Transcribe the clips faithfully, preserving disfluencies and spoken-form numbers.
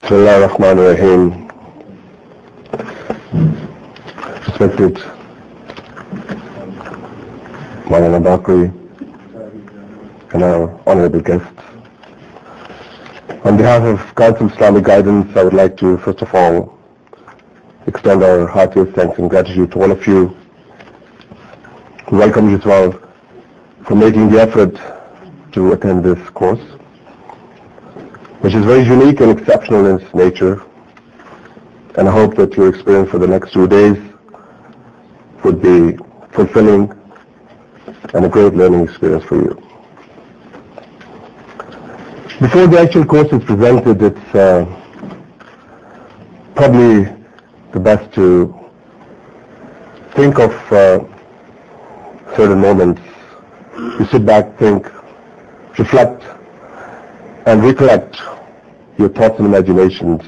Bismillah ar-Rahman ar-Rahim. Respected Maulana Bakri and our honorable guests. On behalf of Council Islamic Guidance, I would like to first of all extend our heartiest thanks and gratitude to all of you. We welcome you as well for making the effort to attend this course, which is very unique and exceptional in its nature, and I hope that your experience for the next two days would be fulfilling and a great learning experience for you. Before the actual course is presented, it's uh, probably the best to think of uh, certain moments. You sit back, think, reflect, and recollect your thoughts and imaginations.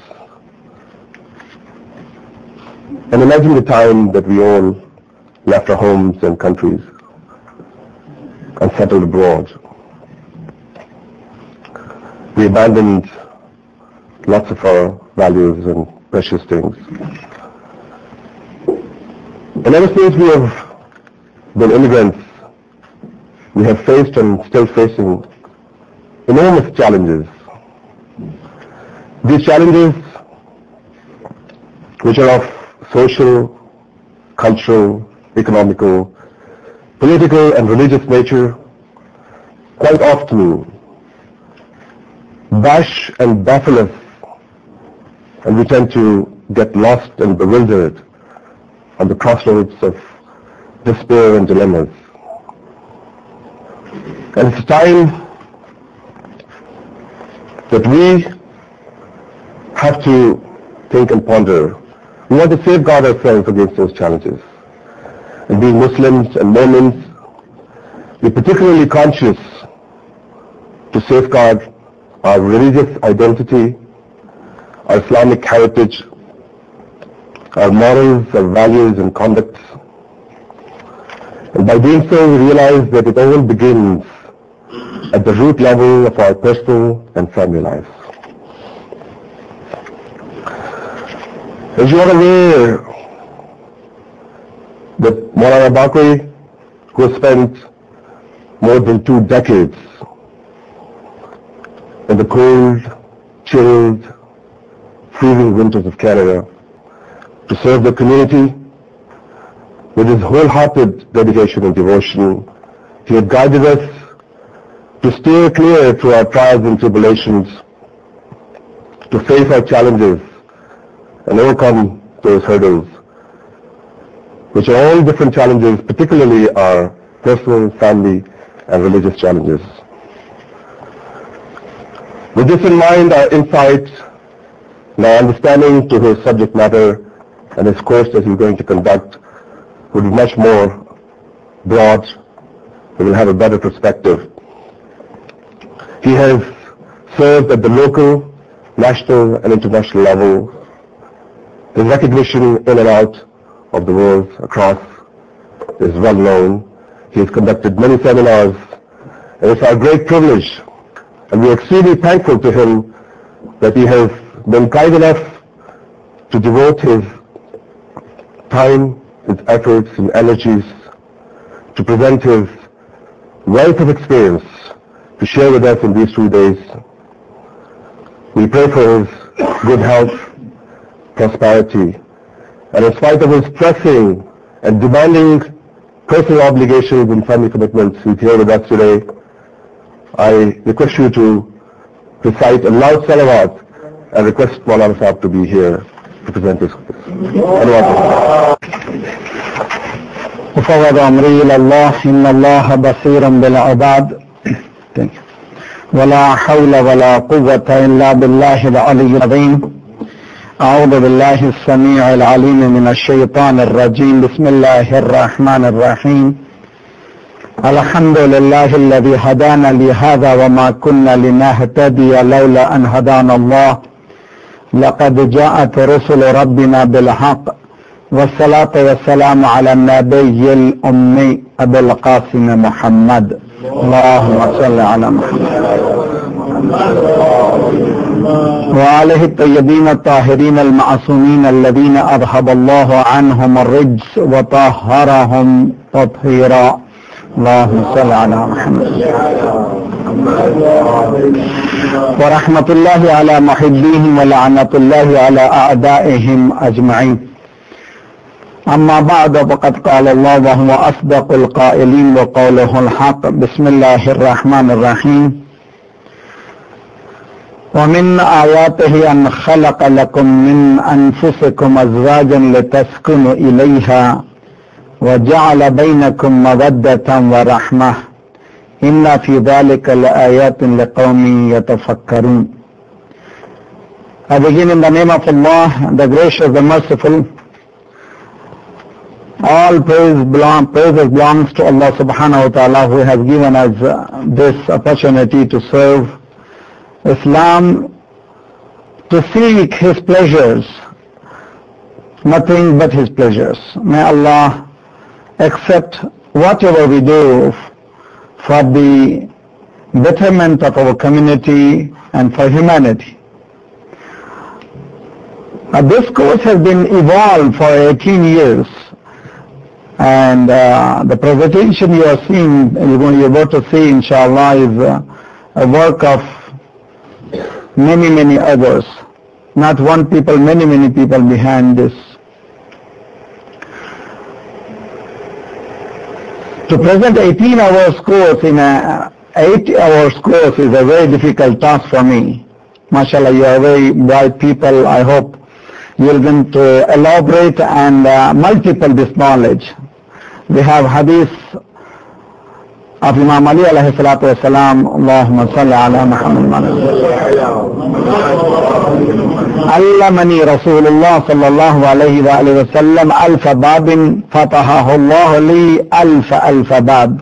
And imagine the time that we all left our homes and countries and settled abroad. We abandoned lots of our values and precious things. And ever since we have been immigrants, we have faced and still facing enormous challenges. These challenges, which are of social, cultural, economical, political and religious nature, quite often bash and baffle us, and we tend to get lost and bewildered on the crossroads of despair and dilemmas. And it's time that we have to think and ponder. We want to safeguard ourselves against those challenges. And being Muslims and Mormons, we're particularly conscious to safeguard our religious identity, our Islamic heritage, our morals, our values and conducts. And by doing so, we realize that it all begins at the root level of our personal and family lives. As you are aware that Maulana Bakri, who has spent more than two decades in the cold, chilled, freezing winters of Canada to serve the community with his wholehearted dedication and devotion, he had guided us to steer clear through our trials and tribulations, to face our challenges and overcome those hurdles, which are all different challenges, particularly our personal, family, and religious challenges. With this in mind, our insight and our understanding to his subject matter and his course that he's going to conduct would be much more broad. We will have a better perspective. He has served at the local, national, and international level. His recognition in and out of the world across is well known. He has conducted many seminars, and it's our great privilege, and we are extremely thankful to him that he has been kind enough to devote his time, his efforts and energies to present his wealth of experience to share with us in these two days. We pray for his good health, prosperity, and in spite of his pressing and demanding personal obligations and family commitments, he's here with us today. I request you to recite a loud salawat and request Maulana Sahib to be here to present his course. وفوض أمري إلى الله إن الله بصير بالعباد ولا حول ولا قوة إلا بالله العلي العظيم. أعوذ بالله السميع العليم من الشيطان الرجيم. بسم الله الرحمن الرحيم. الحمد لله الذي هدانا لهذا وما كنا لنهتدي لولا أن هدانا الله. لقد جاءت رسل ربنا بالحق والصلاة والسلام على النبي الأمي أبي القاسم محمد. اللهم صل على محمد. وآله الطيبين الطاهرين المعصومين الذين أذهب الله عنهم الرجس وطهرهم تطهيرا. اللهم صل على محمد. ورحمة الله على محبيهم ولعنة الله على أعدائهم أجمعين. أما بعد، فقد قال الله وهو أصدق القائلين وقوله الحق. بسم الله الرحمن الرحيم. ومن آياته أن خلق لكم من أنفسكم أزواجا لتسكنوا إليها وجعل بينكم مودة ورحمة إن في ذلك لآيات لقوم يتفكرون. I begin in the name of Allah, the gracious, the merciful. All praise belong, praises belongs to Allah subhanahu wa ta'ala, who has given us uh, this opportunity to serve Islam, to seek His pleasures, nothing but His pleasures. May Allah accept whatever we do for the betterment of our community and for humanity. Uh, this course has been evolved for eighteen years, and uh, the presentation you are seeing, you're about to see, inshallah, is uh, a work of many, many others. Not one people, many, many people behind this. To present eighteen hours course in a eight hours course is a very difficult task for me. MashaAllah, you are very bright people. I hope you will going to elaborate and uh, multiple this knowledge. We have hadith of Imam Ali alayhi salatu wasalam. Allahumma salli ala Muhammad. Allamani Rasulullah sallallahu alayhi wa alayhi wa sallam alfa babin fatahahu Allah li alfa alfa bab.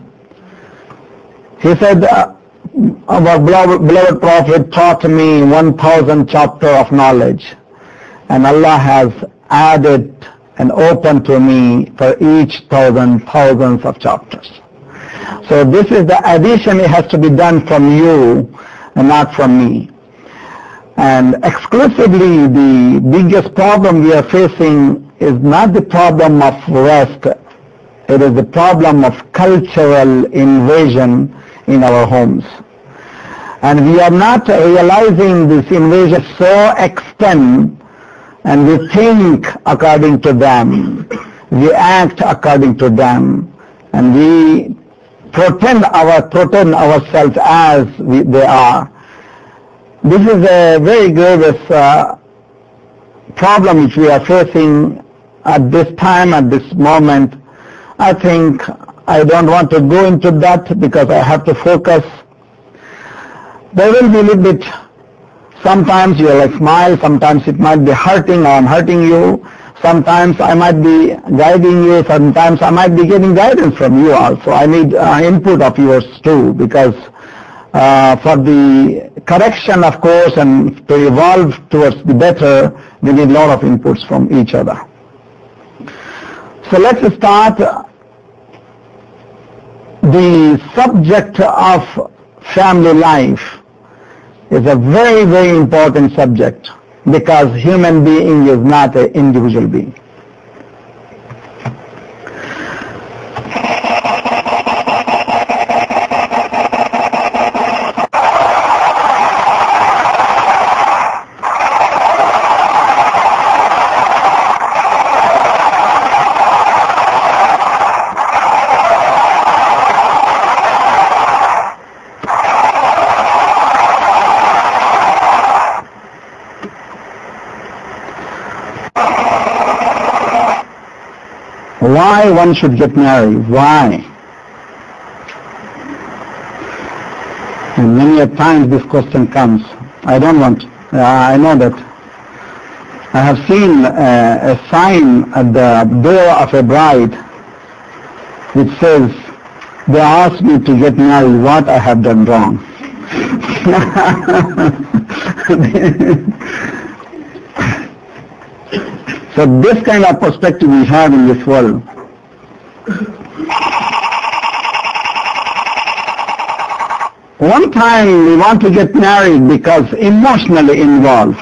He said, uh, our beloved, beloved Prophet taught me one thousand chapter of knowledge, and Allah has added and opened to me for each thousand thousands of chapters. So this is the addition. It has to be done from you and not from me. And exclusively, the biggest problem we are facing is not the problem of West. It is the problem of cultural invasion in our homes. And we are not realizing this invasion so extent, and we think according to them, we act according to them, and we pretend our pretend ourselves as we, they are. This is a very grievous uh, problem which we are facing at this time, at this moment. I think I don't want to go into that because I have to focus. There will be a little bit, sometimes you will like smile, sometimes it might be hurting, or I'm hurting you. Sometimes I might be guiding you, sometimes I might be getting guidance from you also. I need uh, input of yours too, because uh, for the correction, of course, and to evolve towards the better, we need a lot of inputs from each other. So let's start. The subject of family life is a very, very important subject, because human being is not an individual being. Why one should get married? Why? And many a times this question comes. I don't want. Uh, I know that. I have seen uh, a sign at the door of a bride which says, they asked me to get married, what I have done wrong. So this kind of perspective we have in this world. One time we want to get married because emotionally involved.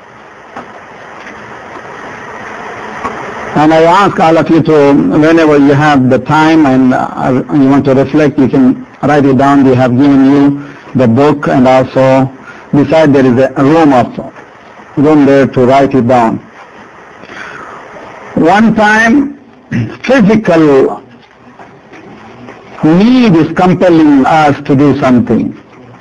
And I ask all of you to, whenever you have the time and uh, you want to reflect, you can write it down. We have given you the book, and also beside there is a room of room there to write it down. One time, physical need is compelling us to do something.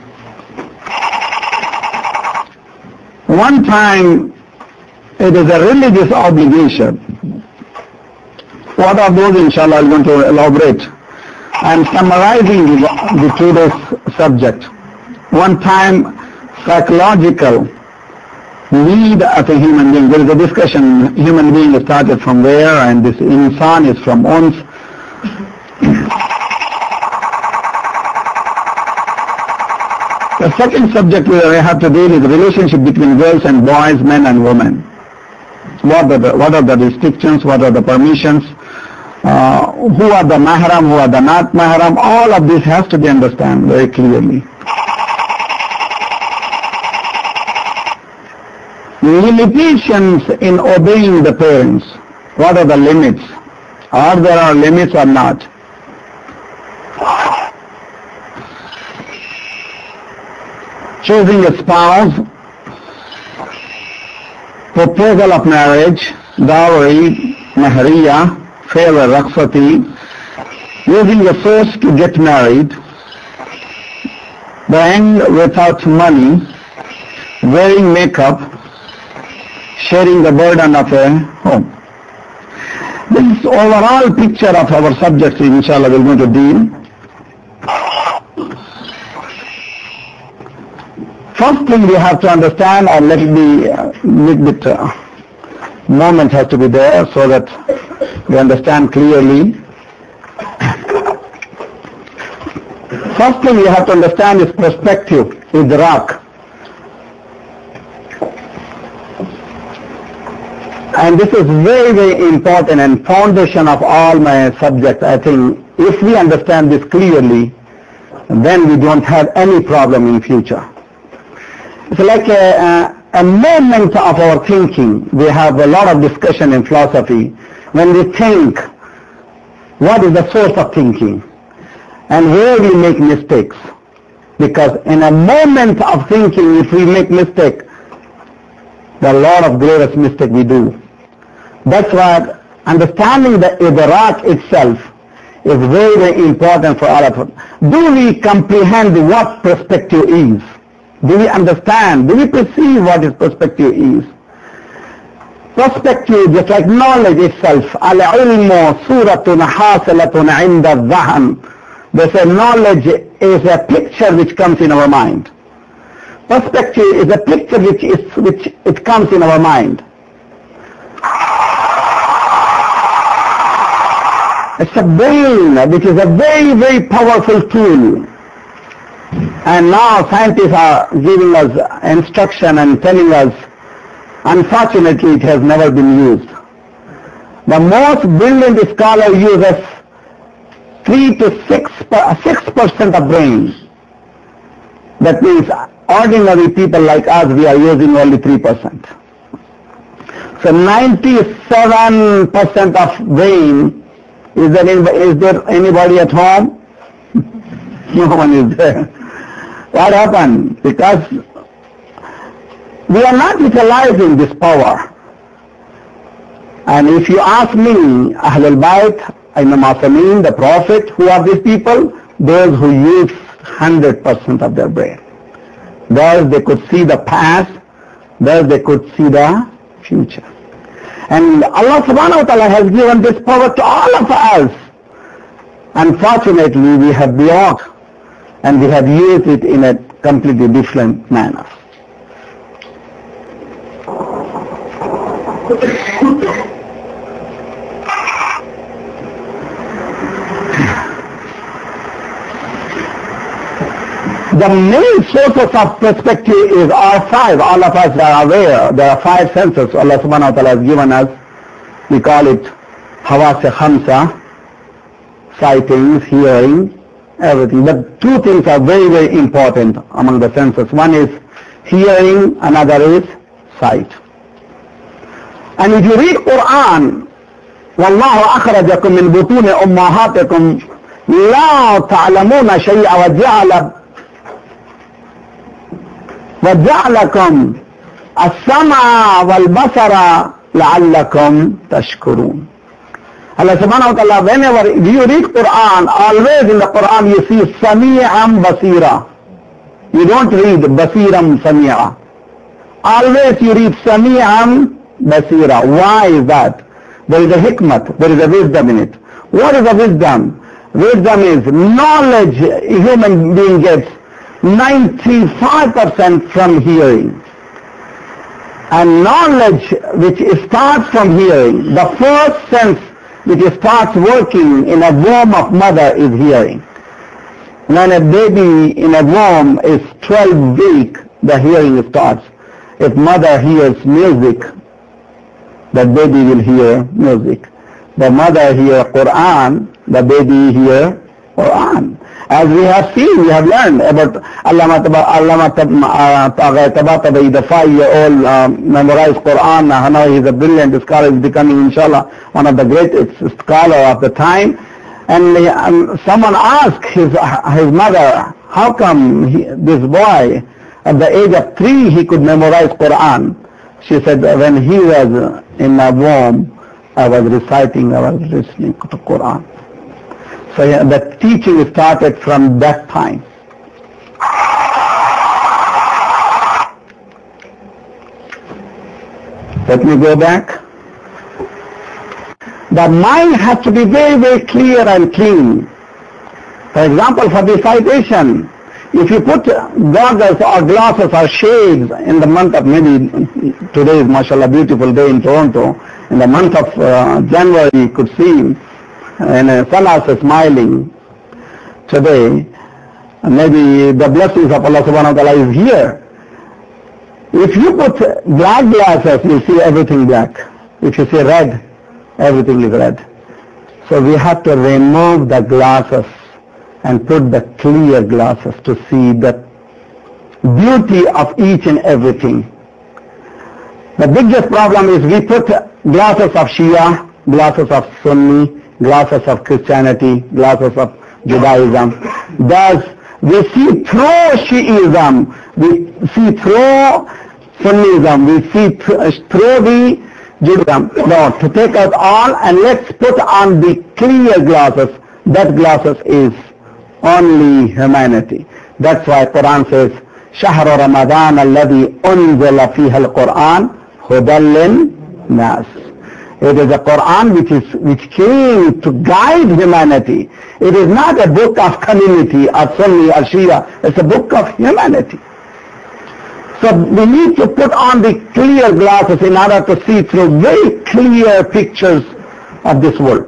One time, it is a religious obligation. What are those, inshallah, I'm going to elaborate. I'm summarizing the, the today's subject. One time, psychological need of a human being. There is a discussion, human being started from where, and this insan is from ons. The second subject we have to deal is the relationship between girls and boys, men and women. What are the, what are the restrictions, what are the permissions, uh, who are the mahram, who are the not mahram, all of this has to be understood very clearly. Limitations in obeying the parents. What are the limits? Are there are limits or not? Choosing a spouse, proposal of marriage, dowry, mahriya, favor, rakhsati, using a force to get married, buying without money, wearing makeup, sharing the burden of a home. This is overall picture of our subjects, inshallah, we're going to deal. First thing we have to understand, or let it be a little bit, uh, moment has to be there so that we understand clearly. First thing we have to understand is perspective, idrak. And this is very, very important and foundation of all my subjects. I think if we understand this clearly, then we don't have any problem in future. It's like a, a, a moment of our thinking. We have a lot of discussion in philosophy. When we think, what is the source of thinking? And where we make mistakes. Because in a moment of thinking, if we make mistake, there are a lot of greatest mistake we do. That's why understanding the idrak itself is very, very important for all of us. Do we comprehend what perspective is? Do we understand? Do we perceive what is perspective is? Perspective, just like knowledge itself, al-ilmu suratun hasilatun inda dhahan. They say knowledge is a picture which comes in our mind. Perspective is a picture which is which it comes in our mind. It's a brain which is a very, very powerful tool. And now scientists are giving us instruction and telling us, unfortunately it has never been used. The most brilliant scholar uses three to six six percent of brain. That means ordinary people like us, we are using only three percent. So ninety-seven percent of brain, is there, any, is there anybody at home? No one is there. What happened? Because we are not utilizing this power. And if you ask me, Ahlul Bayt, Imam Asamin, the Prophet, who are these people? Those who use one hundred percent of their brain. Thus they could see the past, thus they could see the future. And Allah subhanahu wa ta'ala has given this power to all of us. Unfortunately, we have blocked and we have used it in a completely different manner. The main sources of perspective is our five. All of us are aware. There are five senses Allah subhanahu wa ta'ala has given us. We call it Hawas-e Khamsa, sightings, hearing, everything. But two things are very, very important among the senses. One is hearing, another is sight. And if you read Quran, وَاللَّهُ أَخْرَجَكُم مِّن بُطُونِ أُمَّهَاتِكُمْ لَا تَعْلَمُونَ شَيْئًا وَجَعَلَ وَجَعَلَكُمْ السَّمْعَ وَالْبَصَرَ لَعَلَّكُمْ تَشْكُرُونَ. Allah subhanahu wa ta'ala, whenever you read Quran, always in the Quran you see Sami'am Basira. You don't read Basiram Sami'a. Always you read Sami'am Basira. Why is that? There is a hikmat, there is a wisdom in it. What is the wisdom? Wisdom is knowledge a human being gets ninety-five percent from hearing. And knowledge which starts from hearing, the first sense which starts working in a womb of mother is hearing. When a baby in a womb is twelve weeks, the hearing starts. If mother hears music, the baby will hear music. The mother hears Quran, the baby hears Quran. As we have seen, we have learned about Allama Tabatabai, the five-year-old uh, memorized Quran. Now he is a brilliant scholar, is becoming, inshallah, one of the greatest scholars of the time. And he, um, someone asked his, his mother, how come he, this boy, at the age of three, he could memorize Quran? She said, when he was in a womb, I was reciting, I was listening to Quran. So yeah, the teaching started from that time. Let me go back. The mind has to be very, very clear and clean. For example, for the citation, if you put goggles or glasses or shades in the month of, maybe today is mashallah beautiful day in Toronto, in the month of uh, January you could see, and uh, Salah is smiling today, maybe the blessings of Allah subhanahu wa ta'ala is here. If you put black glasses, you see everything black. If you see red, everything is red. So we have to remove the glasses and put the clear glasses to see the beauty of each and everything. The biggest problem is we put glasses of Shia, glasses of Sunni, glasses of Christianity, glasses of Judaism. Thus, we see through Shiism, we see through Sunnism, we see th- through the Judaism. No, to take out all and let's put on the clear glasses. That glasses is only humanity. That's why Quran says, شهر رمضان الذي أنزل فيه القرآن هدى للناس. It is a Quran which is which came to guide humanity. It is not a book of community or Sunni or Shia. It's a book of humanity. So we need to put on the clear glasses in order to see through very clear pictures of this world.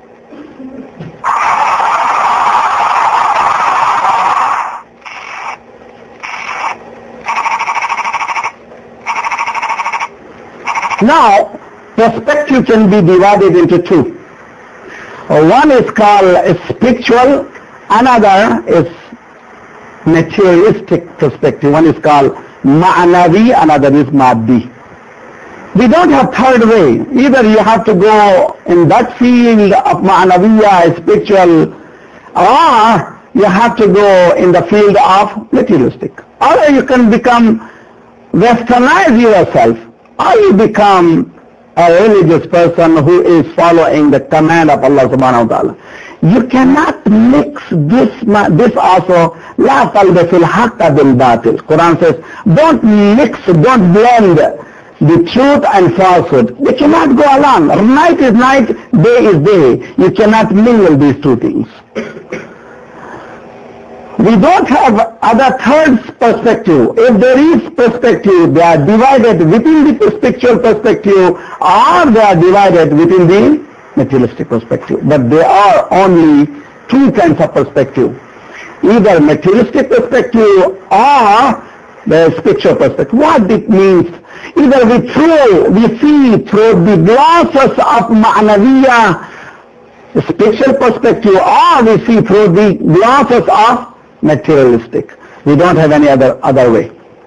Now, perspective can be divided into two. One is called spiritual, another is materialistic perspective. One is called ma'navi, another is maddi. We don't have third way. Either you have to go in that field of ma'naviya, spiritual, or you have to go in the field of materialistic. Or you can become, westernize yourself, or you become a religious person who is following the command of Allah subhanahu wa ta'ala. You cannot mix this, this also, la talbisul haqqa bil batil. Quran says, don't mix, don't blend the truth and falsehood. They cannot go along. Night is night, day is day. You cannot mingle these two things. We don't have other third perspective. If there is perspective, they are divided within the spiritual perspective, or they are divided within the materialistic perspective. But there are only two kinds of perspective. Either materialistic perspective or the spiritual perspective. What it means? Either we through, we see through the glasses of ma'naviyah spiritual perspective, or we see through the glasses of materialistic. We don't have any other other way.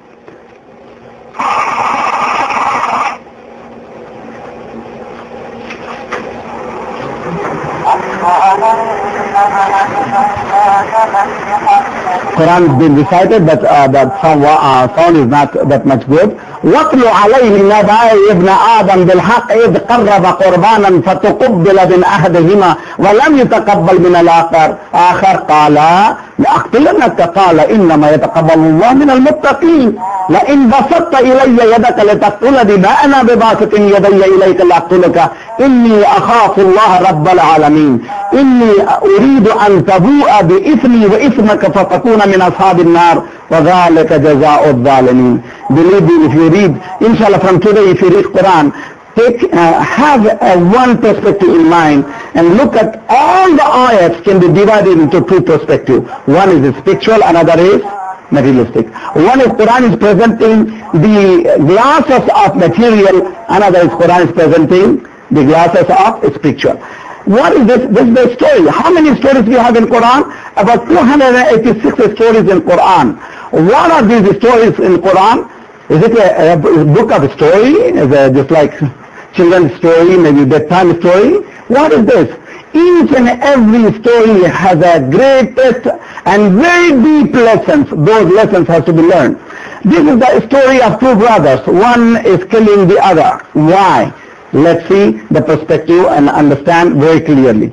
Quran has been recited, but uh, that sound, uh, sound is not that much good. وَاتْلُ عَلَيْهِ نَبَأَ ابْنَ آدَمَ بِالْحَقِّ إِذْ قَرَّبَ قُرْبَانًا فَتُقُبِّلَ مِنْ أَحَدِهِمَا وَلَمْ يُتَقَبَّلْ مِنَ الْآخَرِ آخر قال لأقتلنك قال إنما يتقبل الله من المتقين لئن بسطت إلي يدك لتقتلني ما أنا بباسط يدي إليك لأقتلك إني أخاف الله رب العالمين إني أريد أن تبوء بإثمي وإثمك فتكون من أصحاب النار وذلك جزاء الظالمين. Believe me, if you read, inshallah from today, if you read Quran, take, uh, have uh, one perspective in mind and look at all the ayats can be divided into two perspectives. One is spiritual, another is materialistic. One is Quran is presenting the glasses of material, another is Quran is presenting the glasses of spiritual. What is this? This is the story. How many stories we have in Quran? About two hundred eighty-six stories in Quran. What are these stories in Quran? Is it a, a book of story? Is it just like children's story, maybe bedtime story? What is this? Each and every story has a greatest and very deep lessons. Those lessons have to be learned. This is the story of two brothers. One is killing the other. Why? Let's see the perspective and understand very clearly.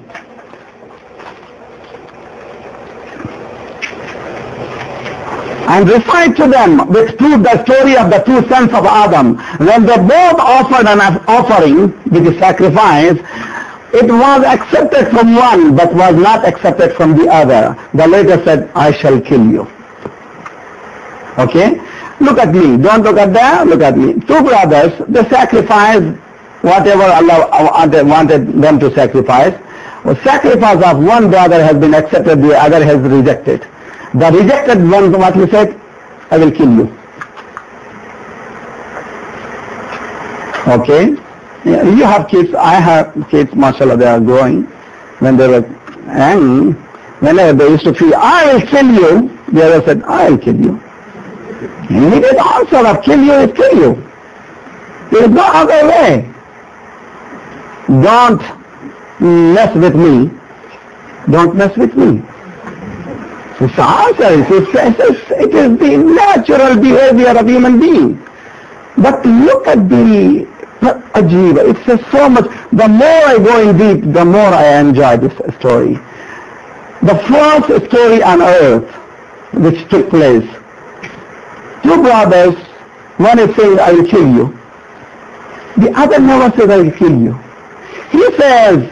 And recite to them with truth the story of the two sons of Adam. When they both offered an offering with the sacrifice, it was accepted from one but was not accepted from the other. The latter said, I shall kill you. Okay? Look at me. Don't look at them. Look at me. Two brothers, they sacrificed whatever Allah wanted them to sacrifice. The sacrifice of one brother has been accepted, the other has rejected. The rejected one, what he said, I will kill you. Okay? You have kids, I have kids, mashallah, they are growing. When they were young, whenever they used to feel, I will kill you, the other said, I will kill you. Immediate answer of kill you is kill you. There is no other way. Don't mess with me. Don't mess with me. It's the answer. It's, it's, it is the natural behavior of human being. But look at the Ajiba. It's just so much. The more I go in deep, the more I enjoy this story. The first story on earth which took place. Two brothers, one is saying, I will kill you. The other never says, I will kill you. He says,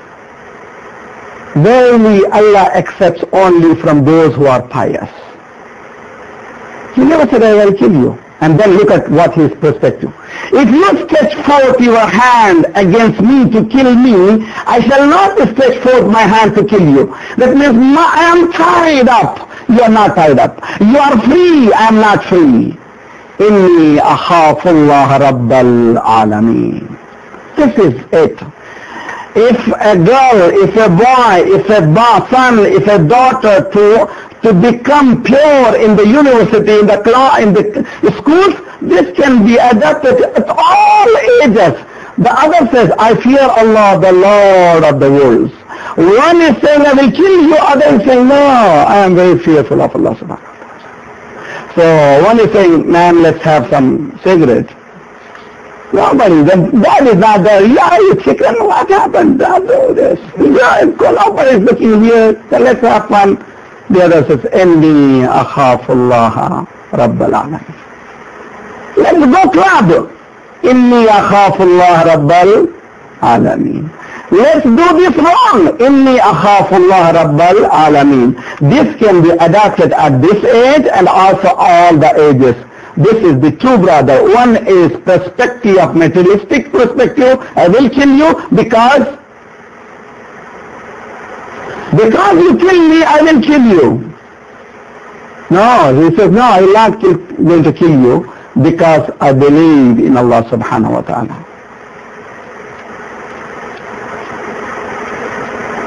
verily Allah accepts only from those who are pious. He never said, I will kill you. And then look at what his perspective. If you stretch forth your hand against me to kill me, I shall not stretch forth my hand to kill you. That means my, I am tied up. You are not tied up. You are free. I am not free. Inni akhafullah rabbal alameen. This is it. If a girl, if a boy, if a son, if a daughter to to become pure in the university, in the class, in the schools, this can be adapted at all ages. The other says, I fear Allah, the Lord of the worlds. One is saying, I will kill you. Other is saying, no, I am very fearful of Allah subhanahu wa ta'ala. So one is saying, man, let's have some cigarette. Nobody, that is not there. Yeah, you chicken, what happened? I'll do this. Yeah, nobody is looking here. So let's have fun. The other says, Inni akhafullah rabbal alameen. Let's go club. Inni akhafullah rabbal alameen. Let's do this wrong. Inni akhafullah rabbal alameen. This can be adapted at this age and also all the ages. This is the two brother. One is perspective of materialistic perspective. I will kill you because because you kill me, I will kill you. No, he says, no, I am not kill, going to kill you because I believe in Allah subhanahu wa ta'ala.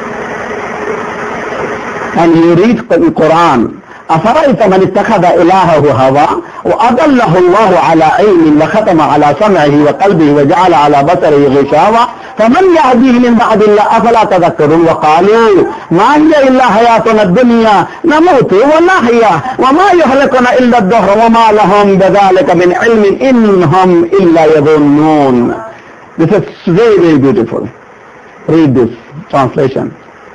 and you read the Quran. أفرأيت من اتخذ إلهه هواه وأضله الله على علم وختم على سمعه وقلبه وجعل على بصره غشاوة فمن يهديه من بعد الله أفلا تذكرون وقالوا ما هي إلا حياتنا الدنيا نموت ونحيا وما يهلكنا إلا الدهر وما لهم بذلك من علم إنهم إلا يظنون. This is very very beautiful. Read this translation.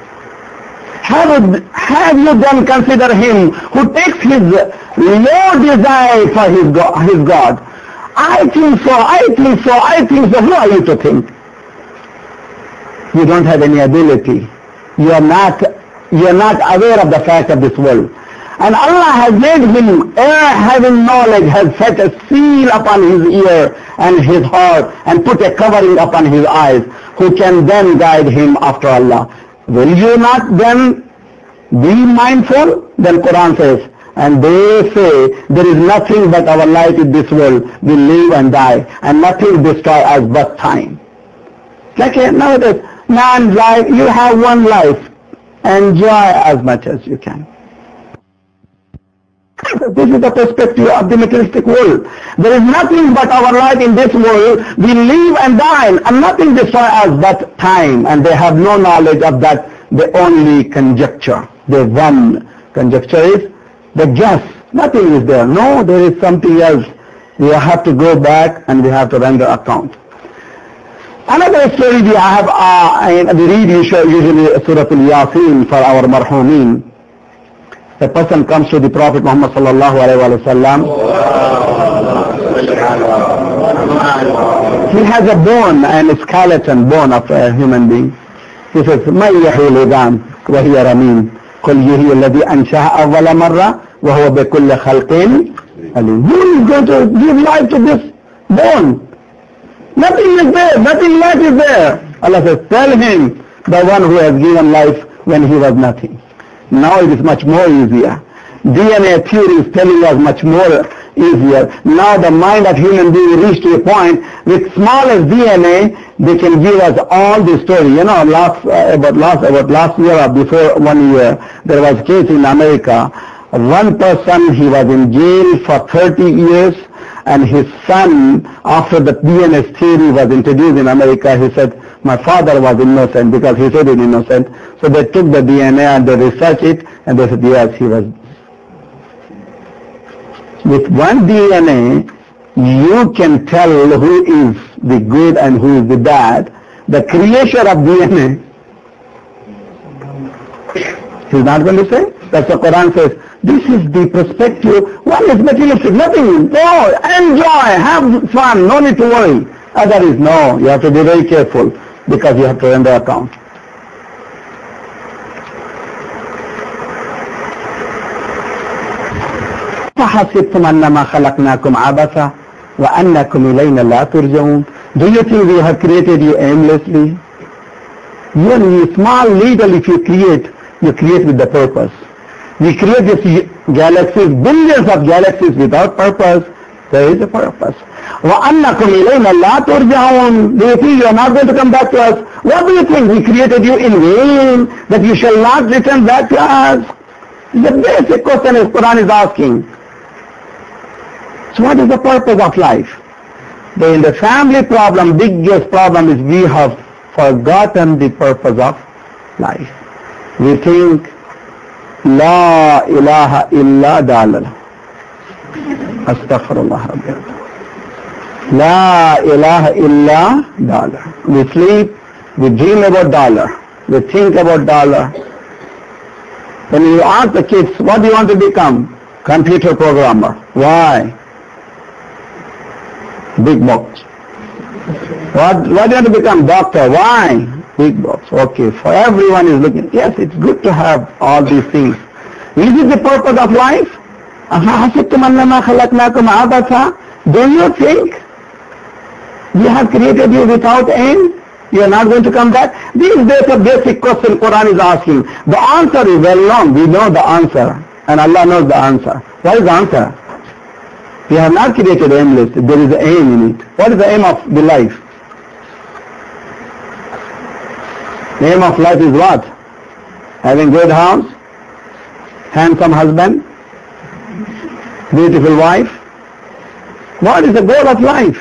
Have, have you then consider him who takes his low desire for his God, his God? I think so, I think so, I think so. Who are you to think? You don't have any ability. You are not, you are not aware of the fact of this world. And Allah has made him, air having knowledge, has set a seal upon his ear and his heart and put a covering upon his eyes, who can then guide him after Allah. Will you not then be mindful? Then Quran says, and they say there is nothing but our life in this world. We live and die, and nothing destroy us but time. Like nowadays, man's life, you have one life. Enjoy as much as you can. This is the perspective of the materialistic world. There is nothing but our life in this world. We live and die, and nothing destroys us but time. And they have no knowledge of that. They only conjecture. The one conjecture is the guess. Nothing is there. No, there is something else. We have to go back and we have to render account. Another story we have, uh, we read usually Surah Al-Yasin for our marhumin. A person comes to the Prophet Muhammad sallallahu alayhi wa sallam. He has a bone and a skeleton bone of a human being. He says, مَنْ يَحْيِي الْعِظَامَ وَهِيَ رَمِيمٌ قُلْ يُحْيِي الَّذِي أَنْشَأَهَا أَوَّلَ مَرَّةٍ وَهُوَ بِكُلِّ خَلْقٍ عَلِيمٌ. Who is going to give life to this bone? Nothing is there. Nothing life is there. Allah says, tell him, the one who has given life when he was nothing. Now it is much more easier. D N A theory is telling us much more easier. Now the mind of human being reached to a point with smallest D N A, they can give us all the story. You know, last uh, about last about last year or before one year, there was a case in America. One person, he was in jail for thirty years, and his son, after the D N A theory was introduced in America, he said, my father was innocent because he said it innocent. So they took the D N A and they researched it, and they said, yes, he was. With one D N A, you can tell who is the good and who is the bad. The creator of D N A, he's not going to say. That's what Quran says. This is the perspective. One is materialistic, nothing. No, enjoy, have fun, no need to worry. Other is no, you have to be very careful because you have to render account. فَحَسِبْتُمْ أَنَّمَا خَلَقْنَاكُمْ عَبَثًا وَأَنَّكُمْ إِلَيْنَا لَا تُرْجَعُونَ. Do you think we have created you aimlessly? You small needle, if you create, you create with the purpose. We create these galaxies, billions of galaxies without purpose. There is a purpose. وَأَنَّكُمْ إِلَيْنَا لَا تُرْجَعُونَ. Do you think you are not going to come back to us? What do you think? We created you in vain, that you shall not return back to us? The basic question is Quran is asking. So what is the purpose of life? The, in the family problem, biggest problem is we have forgotten the purpose of life. We think La ilaha illa dalal. Astaghfirullah Rabbi. La ilaha illa dollar. We sleep, we dream about dollar, we think about dollar. When you ask the kids, what do you want to become? Computer programmer. Why? Big box. What, what do you want to become? Doctor. Why? Big box. Okay, for everyone is looking. Yes, it's good to have all these things. Is it the purpose of life? Do you think we have created you without aim? You are not going to come back? These days a basic question Quran is asking. The answer is well known. We know the answer. And Allah knows the answer. What is the answer? We have not created aimless. There is an aim in it. What is the aim of the life? The aim of life is what? Having good house, Handsome husband, beautiful wife. What is the goal of life?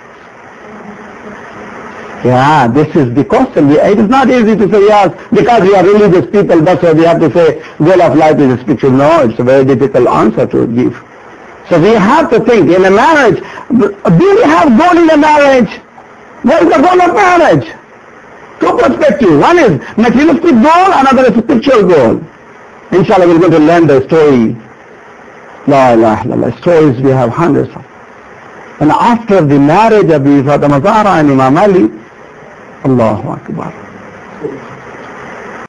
Yeah, this is the question. It is not easy to say yes, because we are religious people, that's why we have to say goal of life is spiritual. No, it's a very difficult answer to give. So we have to think, in a marriage, do we have goal in a marriage? What is the goal of marriage? Two perspectives. One is materialistic goal, another is spiritual goal. Inshallah, we're going to learn the story. La ilaha illallah. Stories we have hundreds of. And after the marriage of Fatima Zahra and Imam Ali, Allahu Akbar.